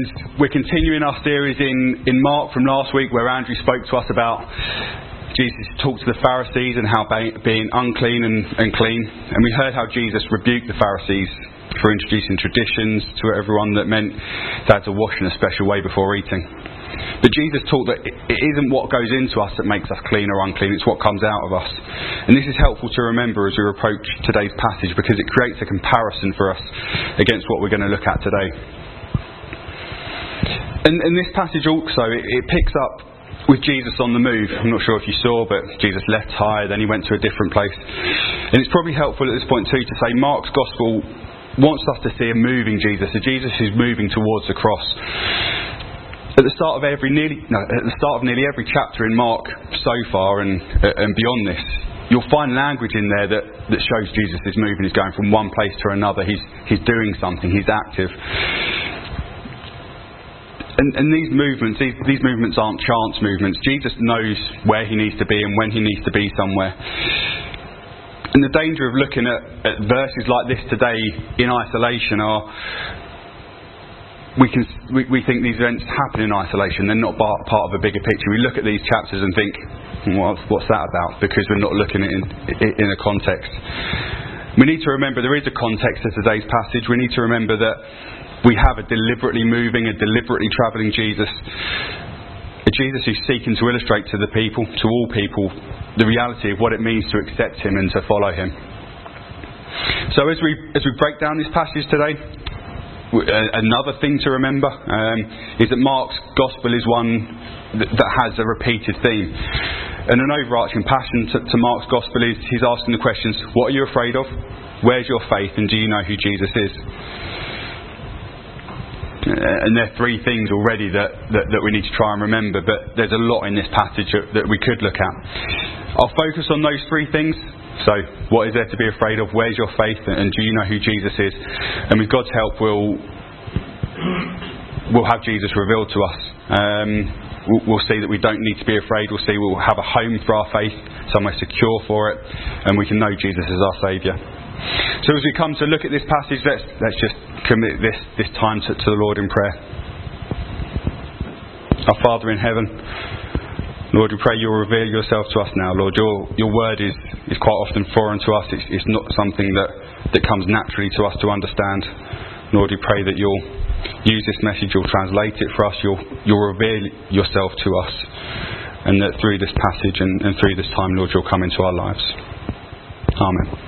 And we're continuing our series in Mark from last week, where Andrew spoke to us about Jesus talked to the Pharisees and how being unclean and clean. And we heard how Jesus rebuked the Pharisees for introducing traditions to everyone that meant they had to wash in a special way before eating. But Jesus taught that it isn't what goes into us that makes us clean or unclean, it's what comes out of us. And this is helpful to remember as we approach today's passage, because it creates a comparison for us against what we're going to look at today. And this passage also, it picks up with Jesus on the move. I'm not sure if you saw, but Jesus left Tyre, then he went to a different place. And it's probably helpful at this point too to say Mark's Gospel wants us to see a moving Jesus, a Jesus who's moving towards the cross. At the start of nearly every chapter in Mark so far and beyond this, you'll find language in there that shows Jesus is moving. He's going from one place to another. He's doing something. He's active. And these movements aren't chance movements. Jesus knows where he needs to be and when he needs to be somewhere. And the danger of looking at verses like this today in isolation are we think these events happen in isolation. They're not part of a bigger picture. We look at these chapters and think, what's that about? Because we're not looking at it in a context. We need to remember there is a context to today's passage. We need to remember that we have a deliberately moving, a deliberately travelling Jesus. A Jesus who's seeking to illustrate to the people, to all people, the reality of what it means to accept him and to follow him. So as we break down this passage today, another thing to remember is that Mark's Gospel is one that has a repeated theme. And an overarching passion to Mark's Gospel is he's asking the questions, what are you afraid of? Where's your faith? And do you know who Jesus is? And there are three things already that we need to try and remember, but there's a lot in this passage that we could look at. I'll focus on those three things. So, what is there to be afraid of? Where's your faith? And do you know who Jesus is? And with God's help, we'll have Jesus revealed to us. We'll see that we don't need to be afraid. We'll see we'll have a home for our faith, somewhere secure for it, and we can know Jesus as our Saviour. So as we come to look at this passage, let's just commit this time to the Lord in prayer. Our Father in heaven, Lord, we pray you'll reveal yourself to us now. Lord, your word is quite often foreign to us. It's not something that comes naturally to us to understand. Lord, we pray that you'll use this message, you'll translate it for us, you'll reveal yourself to us, and that through this passage and through this time, Lord, you'll come into our lives. Amen.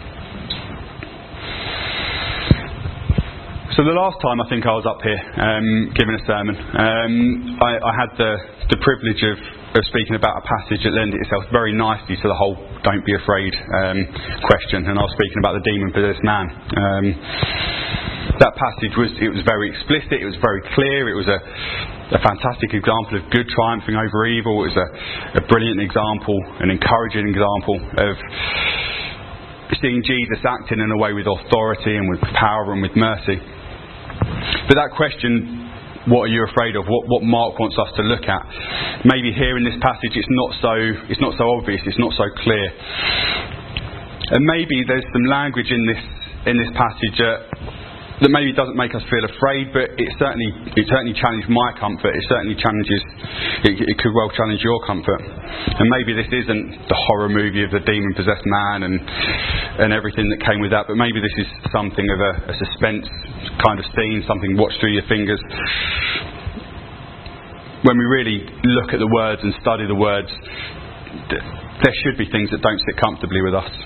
So the last time I think I was up here giving a sermon, I had the privilege of speaking about a passage that lended itself very nicely to the whole "don't be afraid" question, and I was speaking about the demon-possessed man. That passage was very explicit, it was very clear, it was a fantastic example of good triumphing over evil. It was a brilliant example, an encouraging example of seeing Jesus acting in a way with authority and with power and with mercy. But that question, what are you afraid of? What Mark wants us to look at, maybe here in this passage it's not so obvious, it's not so clear, and maybe there's some language in this passage that maybe doesn't make us feel afraid, but it certainly challenged my comfort. It certainly it could well challenge your comfort. And maybe this isn't the horror movie of the demon-possessed man and everything that came with that, but maybe this is something of a suspense kind of scene, something watch through your fingers. When we really look at the words and study the words, there should be things that don't sit comfortably with us.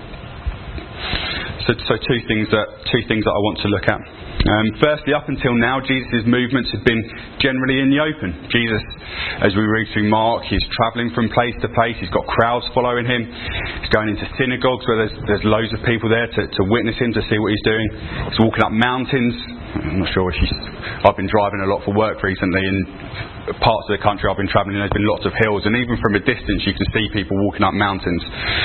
So two things that I want to look at. Firstly, up until now, Jesus' movements have been generally in the open. Jesus, as we read through Mark, he's travelling from place to place. He's got crowds following him. He's going into synagogues where there's loads of people there to witness him, to see what he's doing. He's walking up mountains. I'm not sure if I've been driving a lot for work recently, in parts of the country I've been travelling in, there's been lots of hills, and even from a distance you can see people walking up mountains.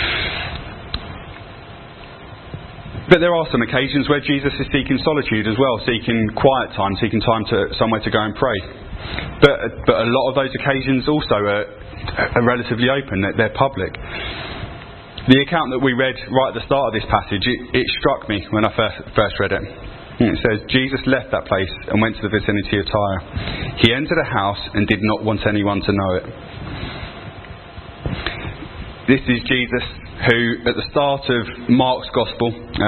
But there are some occasions where Jesus is seeking solitude as well, seeking quiet time, seeking time somewhere to go and pray. But a lot of those occasions also are relatively open, they're public. The account that we read right at the start of this passage, it struck me when I first read it. And it says, Jesus left that place and went to the vicinity of Tyre. He entered a house and did not want anyone to know it. This is Jesus who, at the start of Mark's Gospel,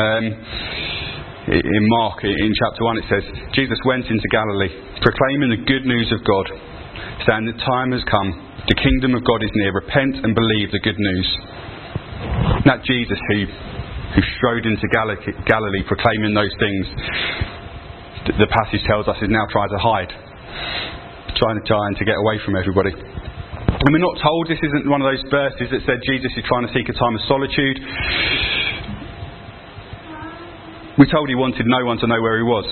in Mark, in chapter 1, it says, Jesus went into Galilee, proclaiming the good news of God, saying the time has come, the kingdom of God is near, repent and believe the good news. That Jesus who strode into Galilee proclaiming those things, the passage tells us is now trying to hide, trying to get away from everybody. And we're not told, this isn't one of those verses that said Jesus is trying to seek a time of solitude. We're told he wanted no one to know where he was.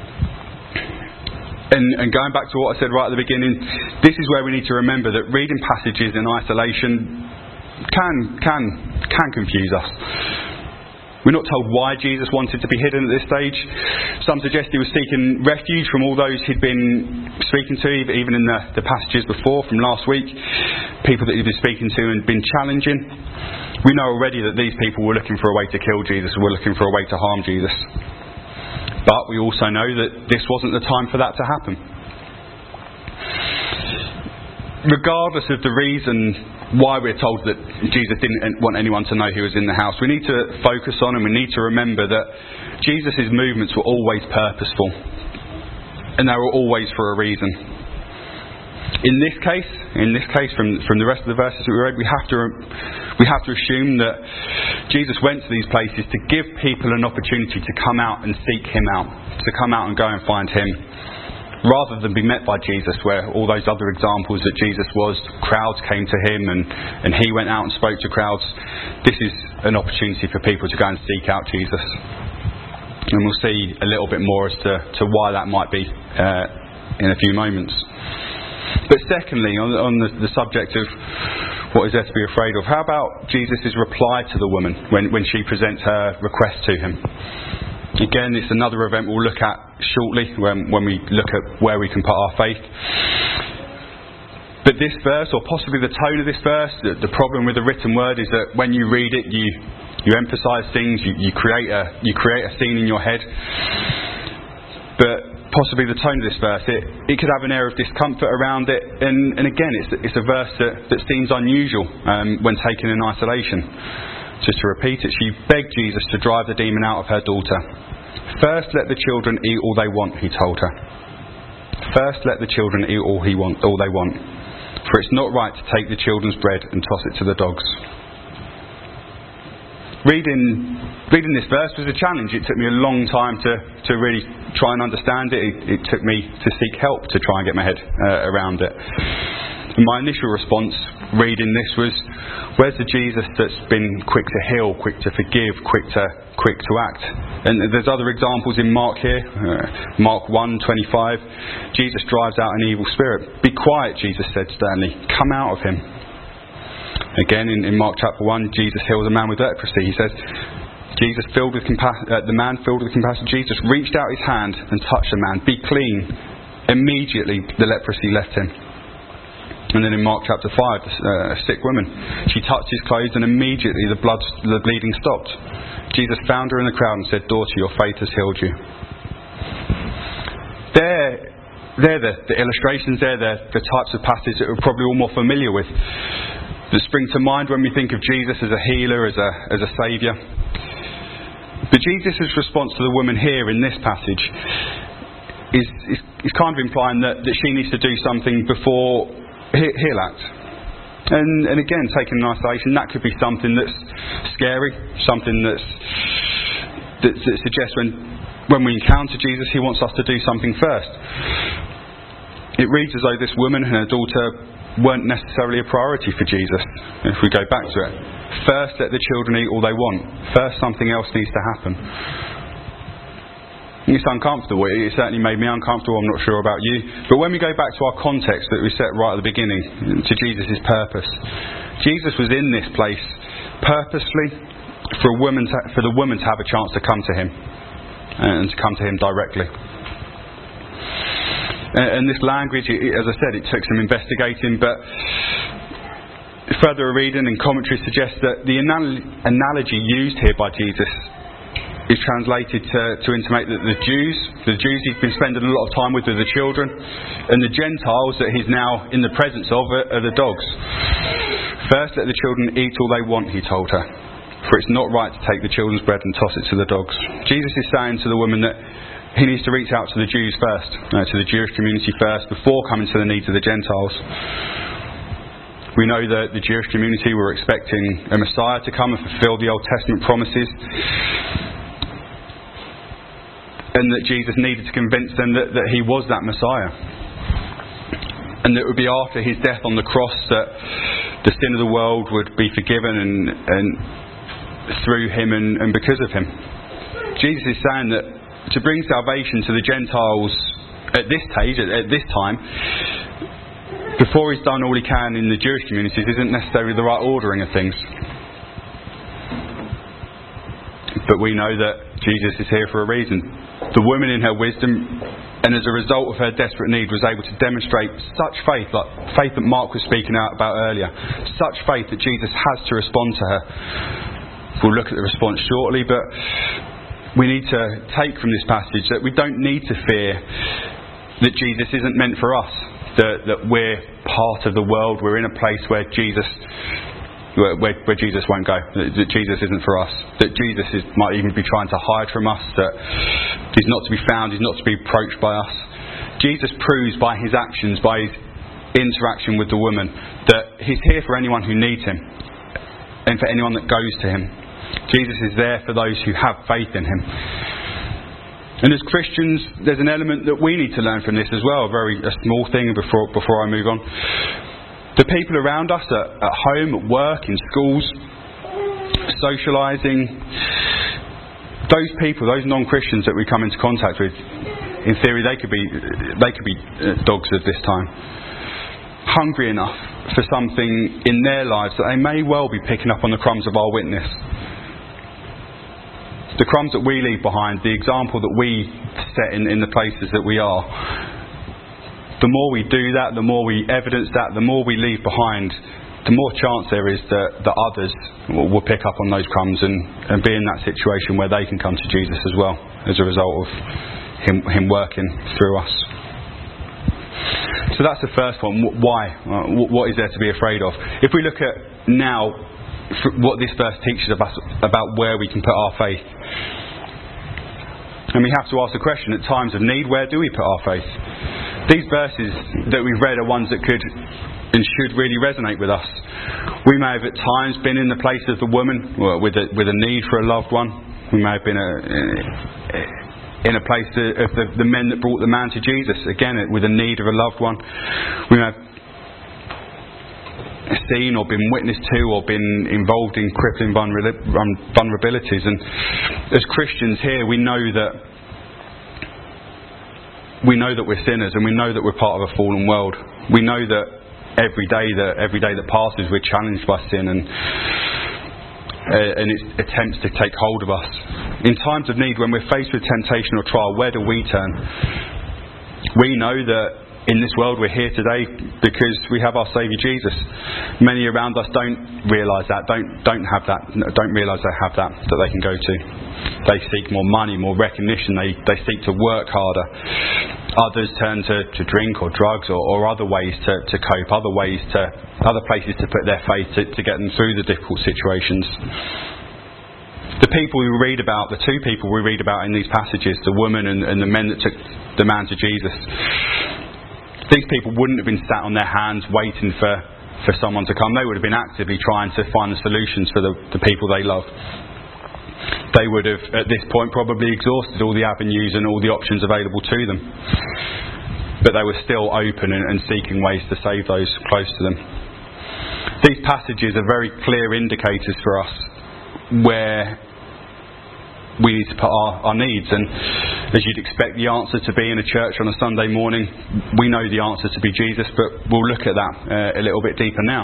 And going back to what I said right at the beginning, this is where we need to remember that reading passages in isolation can confuse us. We're not told why Jesus wanted to be hidden at this stage. Some suggest he was seeking refuge from all those he'd been speaking to, even in the passages before from last week, people that he'd been speaking to and been challenging. We know already that these people were looking for a way to kill Jesus, were looking for a way to harm Jesus. But we also know that this wasn't the time for that to happen. Regardless of the reason why we're told that Jesus didn't want anyone to know he was in the house, we need to focus on and we need to remember that Jesus' movements were always purposeful, and they were always for a reason. In this case, from the rest of the verses that we read, we have to assume that Jesus went to these places to give people an opportunity to come out and seek him out, to come out and go and find him, rather than be met by Jesus, where all those other examples that Jesus was, crowds came to him and he went out and spoke to crowds. This is an opportunity for people to go and seek out Jesus. And we'll see a little bit more as to why that might be in a few moments. But secondly, on the subject of what is there to be afraid of, how about Jesus' reply to the woman when she presents her request to him? Again, it's another event we'll look at shortly when we look at where we can put our faith. But this verse, or possibly the tone of this verse, the problem with the written word is that when you read it, you emphasise things, you create a scene in your head. But possibly the tone of this verse, it could have an air of discomfort around it, and again, it's a verse that seems unusual when taken in isolation. Just to repeat it, she begged Jesus to drive the demon out of her daughter. First let the children eat all they want, he told her. First let the children eat all they want. For it's not right to take the children's bread and toss it to the dogs. Reading this verse was a challenge. It took me a long time to really try and understand it. It took me to seek help to try and get my head around it. And my initial response reading this was, where's the Jesus that's been quick to heal, quick to forgive, quick to act? And there's other examples in Mark here. Mark 1:25, Jesus drives out an evil spirit. Be quiet, Jesus said sternly. Come out of him. Again, in Mark chapter 1, Jesus heals a man with leprosy. He says, the man filled with compassion, Jesus reached out his hand and touched the man. Be clean. Immediately the leprosy left him. And then in Mark chapter 5, a sick woman, she touched his clothes and immediately the bleeding stopped. Jesus found her in the crowd and said, daughter, your faith has healed you. They're the illustrations, they're the types of passages that we're probably all more familiar with, that spring to mind when we think of Jesus as a healer, as a saviour. But Jesus' response to the woman here in this passage is kind of implying that she needs to do something before he'll act. And again, taken in isolation, that could be something that's scary, something that suggests when we encounter Jesus, he wants us to do something first. It reads as though this woman and her daughter weren't necessarily a priority for Jesus. If we go back to it, first let the children eat all they want. First something else needs to happen. It's uncomfortable. It certainly made me uncomfortable. I'm not sure about you. But when we go back to our context that we set right at the beginning, to Jesus' purpose, Jesus was in this place purposely for the woman to have a chance to come to him, and to come to him directly. And this language, as I said, it took some investigating, but further reading and commentary suggests that the analogy used here by Jesus is translated to intimate that the Jews he's been spending a lot of time with are the children, and the Gentiles that he's now in the presence of are the dogs. First, let the children eat all they want, he told her, for it's not right to take the children's bread and toss it to the dogs. Jesus is saying to the woman that he needs to reach out to the Jews first, to the Jewish community first, before coming to the needs of the Gentiles. We know that the Jewish community were expecting a Messiah to come and fulfill the Old Testament promises, and that Jesus needed to convince them that he was that Messiah, and that it would be after his death on the cross that the sin of the world would be forgiven and through him and because of him. Jesus is saying that to bring salvation to the Gentiles at this stage, at this time, before he's done all he can in the Jewish communities, isn't necessarily the right ordering of things. But we know that Jesus is here for a reason. The woman in her wisdom, and as a result of her desperate need, was able to demonstrate such faith, like faith that Mark was speaking about earlier, such faith that Jesus has to respond to her. We'll look at the response shortly, but we need to take from this passage that we don't need to fear that Jesus isn't meant for us. That we're part of the world, we're in a place where Jesus won't go, that Jesus isn't for us, that Jesus might even be trying to hide from us, that he's not to be found, he's not to be approached by us. Jesus proves by his actions, by his interaction with the woman, that he's here for anyone who needs him and for anyone that goes to him. Jesus is there for those who have faith in him. And as Christians, there's an element that we need to learn from this as well, a small thing before I move on. The people around us at home, at work, in schools, socialising, those people, those non-Christians that we come into contact with, in theory they could be dogs at this time, hungry enough for something in their lives that they may well be picking up on the crumbs of our witness. The crumbs that we leave behind, the example that we set in the places that we are. The more we do that, the more we evidence that, the more we leave behind, the more chance there is that others will pick up on those crumbs and be in that situation where they can come to Jesus as well, as a result of him working through us. So that's the first one. Why? What is there to be afraid of? If we look at now what this verse teaches us about where we can put our faith. And we have to ask the question, at times of need, where do we put our faith? These verses that we've read are ones that could and should really resonate with us. We may have at times been in the place of the woman with a need for a loved one. We may have been in a place of the men that brought the man to Jesus, again with a need of a loved one. We may have seen or been witness to or been involved in crippling vulnerabilities, and as Christians here we know that we're sinners, and we know that we're part of a fallen world. We know that every day that passes we're challenged by sin and its attempts to take hold of us. In times of need, when we're faced with temptation or trial, where do we turn? We know that in this world we're here today because we have our Saviour Jesus. Many around us don't realise that, don't have that, don't realise they have that they can go to. They seek more money, more recognition, they seek to work harder. Others turn to drink or drugs or other ways to cope, other places to put their faith to get them through the difficult situations. The people we read about, the two people we read about in these passages, the woman and the men that took the man to Jesus, these people wouldn't have been sat on their hands waiting for someone to come. They would have been actively trying to find the solutions for the people they love. They would have, at this point, probably exhausted all the avenues and all the options available to them. But they were still open and seeking ways to save those close to them. These passages are very clear indicators for us where we need to put our needs, and as you'd expect the answer to be in a church on a Sunday morning, we know the answer to be Jesus, but we'll look at that a little bit deeper now.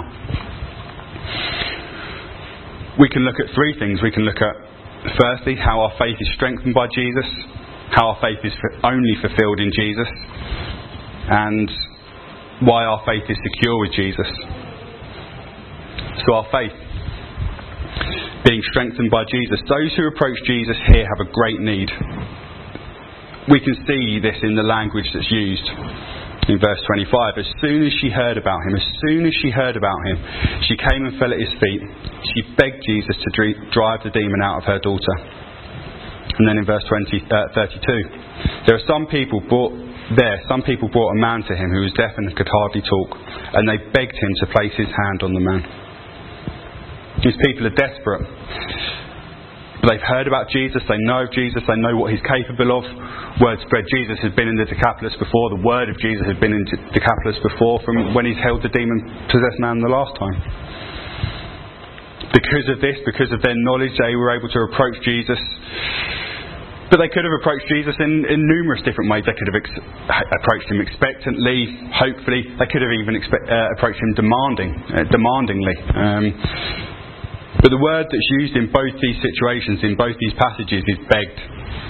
We can look at three things. We can look at, firstly, how our faith is strengthened by Jesus, how our faith is only fulfilled in Jesus, and why our faith is secure with Jesus. So our faith, being being strengthened by Jesus. Those who approach Jesus here have a great need. We can see this in the language that's used. In verse 25, as soon as she heard about him, she came and fell at his feet. She begged Jesus to drive the demon out of her daughter. And then in verse 32, some people brought a man to him who was deaf and could hardly talk, and they begged him to place his hand on the man. These people are desperate. They've heard about Jesus, they know of Jesus, they know what he's capable of. Word spread, Jesus had been in the Decapolis before, the word of Jesus had been in the Decapolis before, from when he's held the demon-possessed man the last time. Because of this, because of their knowledge, they were able to approach Jesus. But they could have approached Jesus in numerous different ways. They could have approached him expectantly, hopefully. They could have even approached him demandingly. But the word that's used in both these situations, in both these passages, is begged.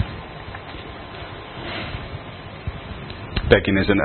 Begging isn't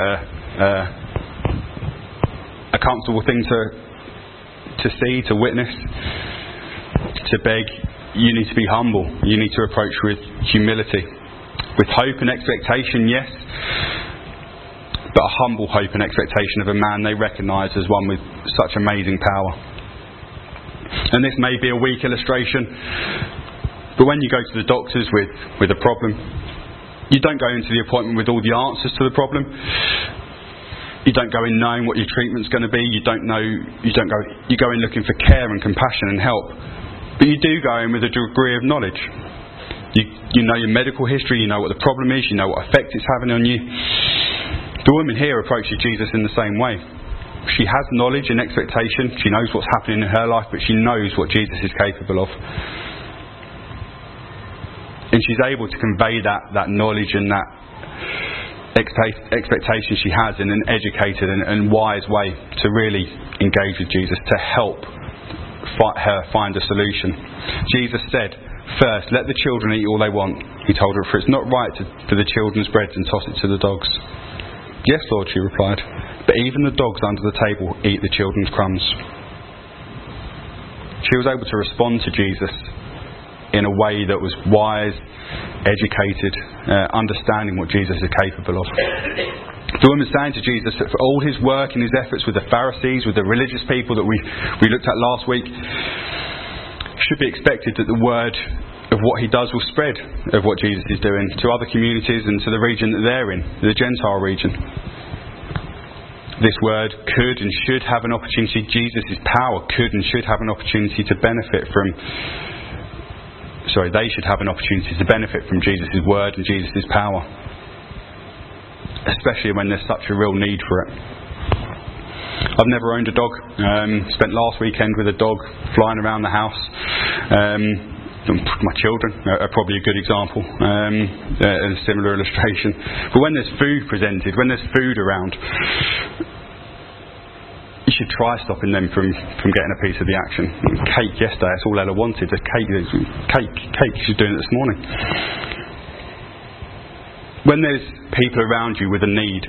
a comfortable thing to see, to witness. To beg, you need to be humble. You need to approach with humility. With hope and expectation, yes. But a humble hope and expectation of a man they recognise as one with such amazing power. And this may be a weak illustration, but when you go to the doctors with a problem, you don't go into the appointment with all the answers to the problem. You don't go in knowing what your treatment's going to be. You go in looking for care and compassion and help. But you do go in with a degree of knowledge. You know your medical history, you know what the problem is, you know what effect it's having on you. The woman here approaches Jesus in the same way. She has knowledge and expectation. She knows what's happening in her life, but she knows what Jesus is capable of. And she's able to convey that knowledge and that expectation she has in an educated and wise way to really engage with Jesus, to help her find a solution. Jesus said, first, let the children eat all they want. He told her, for it's not right for the children's bread and toss it to the dogs. Yes, Lord, she replied. But even the dogs under the table eat the children's crumbs. She was able to respond to Jesus in a way that was wise, educated, understanding what Jesus is capable of. The woman saying to Jesus that for all his work and his efforts with the Pharisees, with the religious people that we looked at last week, should be expected that the word of what he does will spread of what Jesus is doing to other communities and to the region that they're in, the Gentile region. This word could and should have an opportunity, Jesus' power could and should have an opportunity to benefit from, they should have an opportunity to benefit from Jesus' word and Jesus' power. Especially when there's such a real need for it. I've never owned a dog. Spent last weekend with a dog flying around the house. My children are probably a good example, a similar illustration. But when there's food presented, when there's food around, you should try stopping them from getting a piece of the action. Cake yesterday, that's all Ella wanted. Cake. She's doing it this morning. When there's people around you with a need,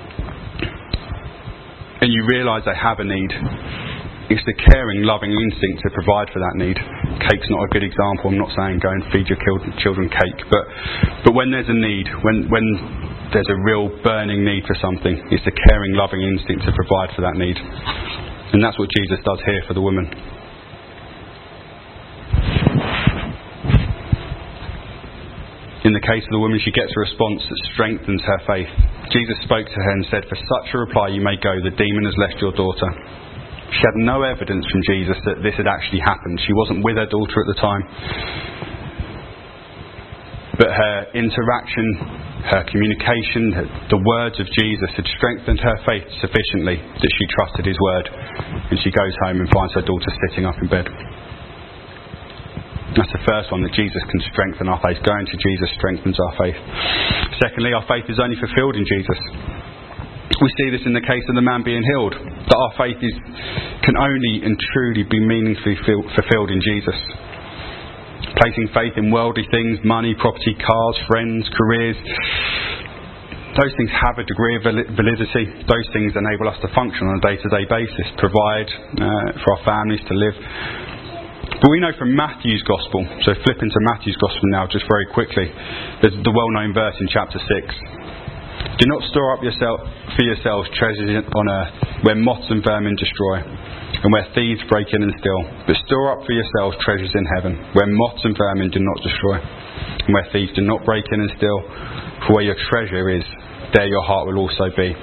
and you realise they have a need, it's the caring, loving instinct to provide for that need. Cake's not a good example. I'm not saying go and feed your children cake, but when there's a need, when there's a real burning need for something, it's the caring, loving instinct to provide for that need. And that's what Jesus does here for the woman. In the case of the woman, she gets a response that strengthens her faith. Jesus spoke to her and said, for such a reply you may go, the demon has left your daughter. She had no evidence from Jesus that this had actually happened. She wasn't with her daughter at the time. But her interaction, her communication, the words of Jesus had strengthened her faith sufficiently that she trusted his word. And she goes home and finds her daughter sitting up in bed. That's the first one, that Jesus can strengthen our faith. Going to Jesus strengthens our faith. Secondly, our faith is only fulfilled in Jesus. We see this in the case of the man being healed, that our faith can only and truly be meaningfully fulfilled in Jesus. Placing faith in worldly things, money, property, cars, friends, careers, those things have a degree of validity. Those things enable us to function on a day-to-day basis, provide for our families to live. But we know from Matthew's Gospel, so flip into Matthew's Gospel now just very quickly, there's the well-known verse in chapter 6. Do not store up for yourselves treasures on earth, where moths and vermin destroy, and where thieves break in and steal. But store up for yourselves treasures in heaven, where moths and vermin do not destroy, and where thieves do not break in and steal. For where your treasure is, there your heart will also be.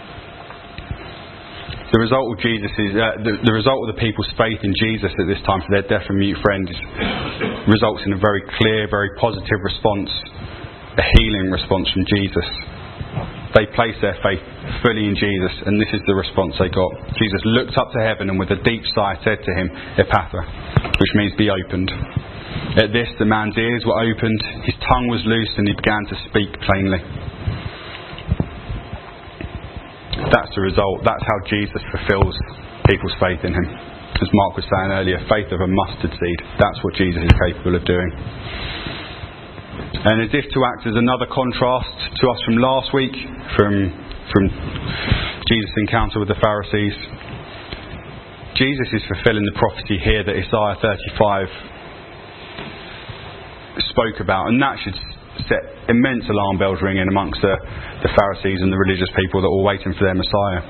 The result of the result of the people's faith in Jesus at this time for their deaf and mute friends results in a very clear, very positive response, a healing response from Jesus. They placed their faith fully in Jesus, and this is the response they got. Jesus looked up to heaven and with a deep sigh said to him, Ephphatha, which means be opened. At this the man's ears were opened, his tongue was loosed, and he began to speak plainly. That's the result. That's how Jesus fulfills people's faith in him. As Mark was saying earlier, faith of a mustard seed. That's what Jesus is capable of doing. And as if to act as another contrast to us from last week, from Jesus' encounter with the Pharisees, Jesus is fulfilling the prophecy here that Isaiah 35 spoke about, and that should set immense alarm bells ringing amongst the Pharisees and the religious people that were waiting for their Messiah.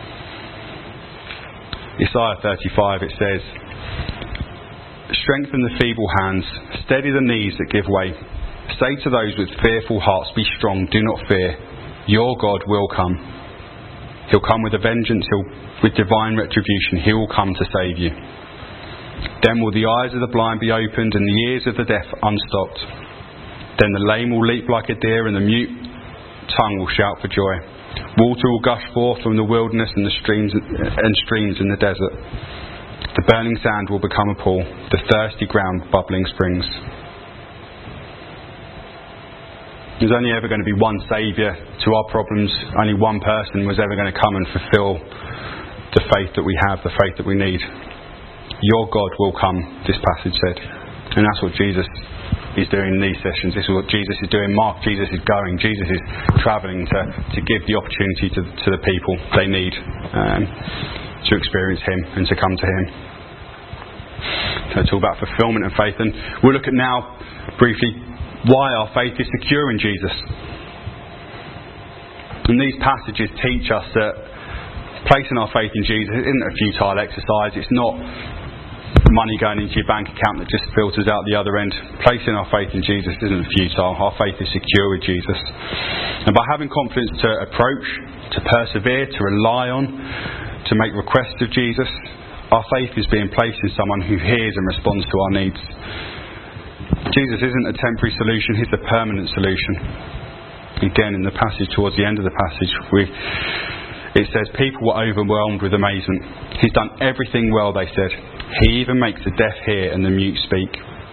Isaiah 35, it says, strengthen the feeble hands, steady the knees that give way. Say to those with fearful hearts, be strong, do not fear. Your God will come. He'll come with a vengeance, with divine retribution. He will come to save you. Then will the eyes of the blind be opened and the ears of the deaf unstopped. Then the lame will leap like a deer and the mute tongue will shout for joy. Water will gush forth from the wilderness and the streams in the desert. The burning sand will become a pool, the thirsty ground bubbling springs. There's only ever going to be one saviour to our problems. Only one person was ever going to come and fulfil the faith that we have, the faith that we need. Your God will come, this passage said. And that's what Jesus is doing in these sessions. This is what Jesus is doing. Jesus is going. Jesus is travelling to give the opportunity to the people they need to experience him and to come to him. So it's all about fulfilment of faith. And we'll look at now, briefly, why our faith is secure in Jesus. And these passages teach us that placing our faith in Jesus isn't a futile exercise. It's not money going into your bank account that just filters out the other end. Placing our faith in Jesus isn't futile. Our faith is secure with Jesus. And by having confidence to approach, to persevere, to rely on, to make requests of Jesus, our faith is being placed in someone who hears and responds to our needs. Jesus isn't a temporary solution, he's a permanent solution. Again, in the passage, towards the end of the passage, it says, people were overwhelmed with amazement. He's done everything well, they said. He even makes the deaf hear and the mute speak.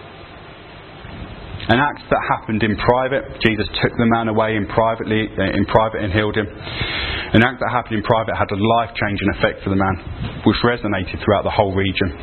An act that happened in private. Jesus took the man away in private and healed him. An act that happened in private had a life-changing effect for the man, which resonated throughout the whole region.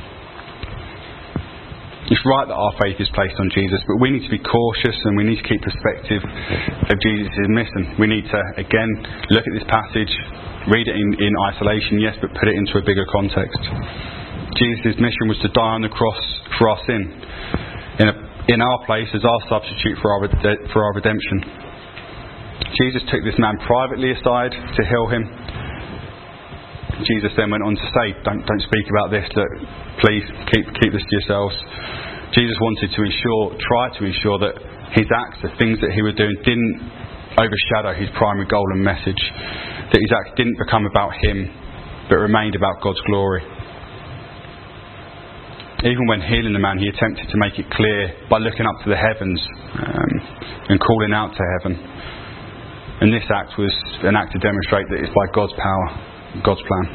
It's right that our faith is placed on Jesus, but we need to be cautious and we need to keep perspective of Jesus' mission. We need to, again, look at this passage, read it in isolation, yes, but put it into a bigger context. Jesus' mission was to die on the cross for our sin, in our place as our substitute for our redemption. Jesus took this man privately aside to heal him. Jesus then went on to say, don't speak about this, that please keep this to yourselves. Jesus wanted to try to ensure that his acts, the things that he was doing, didn't overshadow his primary goal and message. That his acts didn't become about him, but remained about God's glory. Even when healing the man, he attempted to make it clear by looking up to the heavens and calling out to heaven. And this act was an act to demonstrate that it's by God's power, God's plan.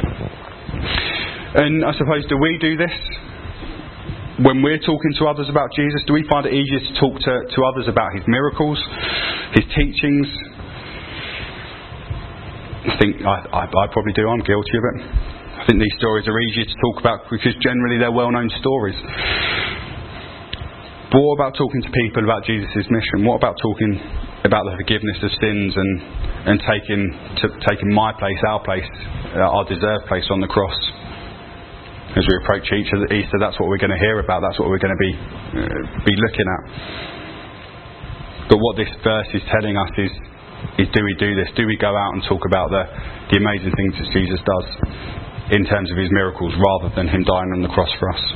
And I suppose, do we do this? When we're talking to others about Jesus, do we find it easier to talk to others about his miracles, his teachings? I think I probably do. I'm guilty of it. I think these stories are easier to talk about because generally they're well-known stories. But what about talking to people about Jesus' mission? What about talking about the forgiveness of sins and taking my place, our place, our deserved place on the cross? As we approach Easter, that's what we're going to hear about. That's what we're going to be looking at. But what this verse is telling us is do we do this? Do we go out and talk about the amazing things that Jesus does in terms of his miracles, rather than him dying on the cross for us?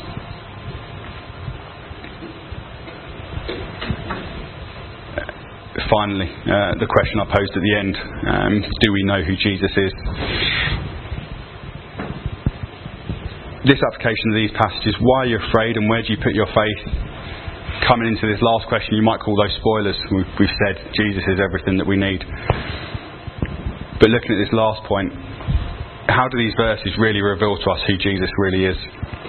Finally, the question I posed at the end, do we know who Jesus is? This application of these passages, why are you afraid and where do you put your faith? Coming into this last question, you might call those spoilers. We've said Jesus is everything that we need. But looking at this last point, how do these verses really reveal to us who Jesus really is?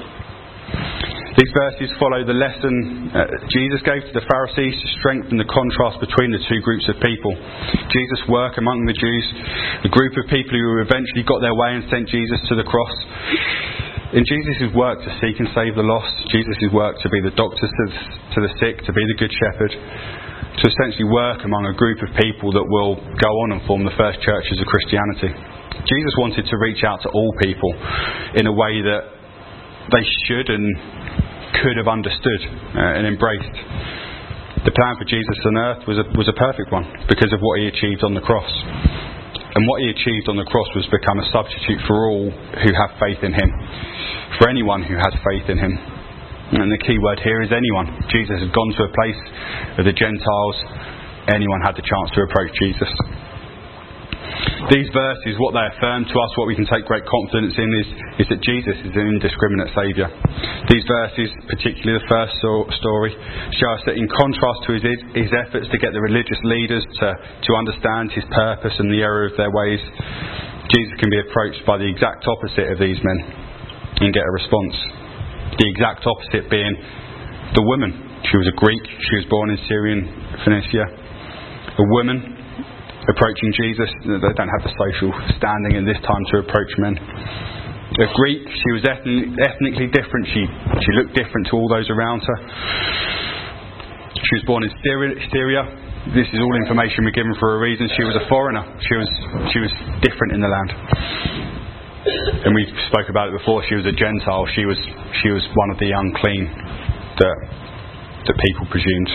These verses follow the lesson Jesus gave to the Pharisees to strengthen the contrast between the two groups of people. Jesus' work among the Jews, the group of people who eventually got their way and sent Jesus to the cross. In Jesus' work to seek and save the lost, Jesus' work to be the doctor to the sick, to be the good shepherd, to essentially work among a group of people that will go on and form the first churches of Christianity. Jesus wanted to reach out to all people in a way that they should and could have understood and embraced. The plan for Jesus on earth was a perfect one because of what he achieved on the cross. And what he achieved on the cross was become a substitute for all who have faith in him. For anyone who has faith in him. And the key word here is anyone. Jesus had gone to a place of the Gentiles. Anyone had the chance to approach Jesus. These verses, what they affirm to us, what we can take great confidence in, is that Jesus is an indiscriminate Saviour. These verses, particularly the first story, show us that in contrast to his efforts to get the religious leaders to understand his purpose and the error of their ways, Jesus can be approached by the exact opposite of these men and get a response. The exact opposite being the woman. She was a Greek. She was born in Syrian Phoenicia. A woman approaching Jesus. They don't have the social standing in this time to approach men. A Greek, she was ethnically different. She looked different to all those around her. She was born in Syria. This is all information we're given for a reason. She was a foreigner. She was different in the land. And we spoke about it before. She was a Gentile. She was one of the unclean that people presumed.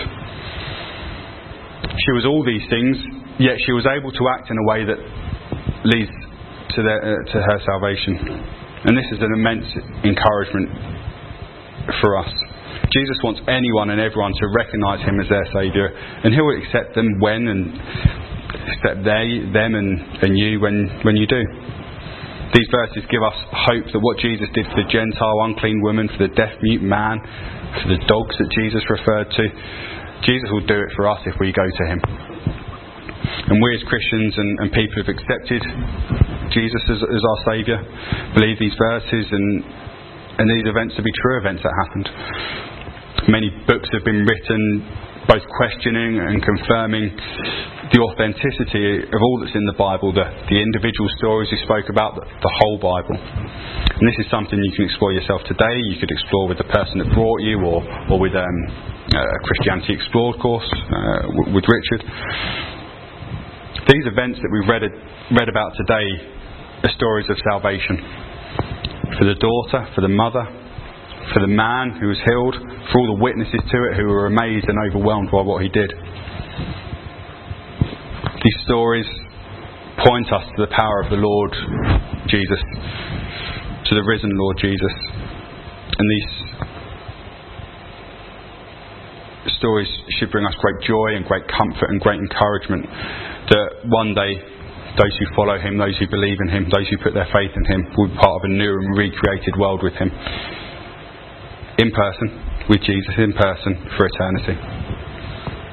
She was all these things, yet she was able to act in a way that leads to her salvation. And this is an immense encouragement for us. Jesus wants anyone and everyone to recognise him as their Saviour, and he will accept them accept them and you when you do. These verses give us hope that what Jesus did for the Gentile unclean woman, for the deaf mute man, for the dogs that Jesus referred to, Jesus will do it for us if we go to him. And we as Christians and people who have accepted Jesus as our Saviour believe these verses and these events to be true events that happened. Many books have been written both questioning and confirming the authenticity of all that's in the Bible, the individual stories we spoke about, the whole Bible. And this is something you can explore yourself today. You could explore with the person that brought you, or with a Christianity Explored course with Richard. These events that we've read about today are stories of salvation. For the daughter, for the mother, for the man who was healed, for all the witnesses to it who were amazed and overwhelmed by what he did. These stories point us to the power of the Lord Jesus, to the risen Lord Jesus. And these stories should bring us great joy and great comfort and great encouragement that one day those who follow him, those who believe in him, those who put their faith in him will be part of a new and recreated world with him. In person, with Jesus in person for eternity.